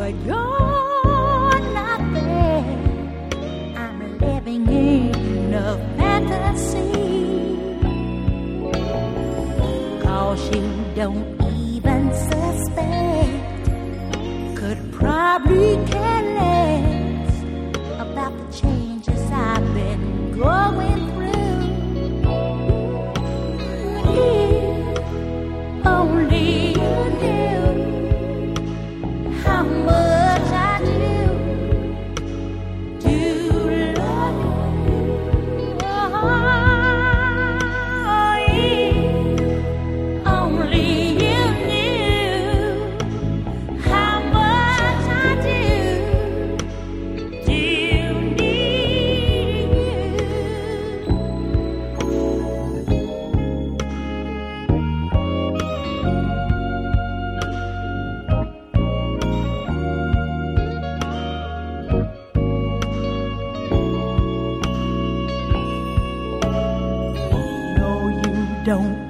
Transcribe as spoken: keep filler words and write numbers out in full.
but you're not there. I'm living in a fantasy, 'cause you don't even suspect, could probably care less about the changes I've been going through. If only you knew how much I do, do love you. Oh, if only you knew how much I do, do need you. No, you don't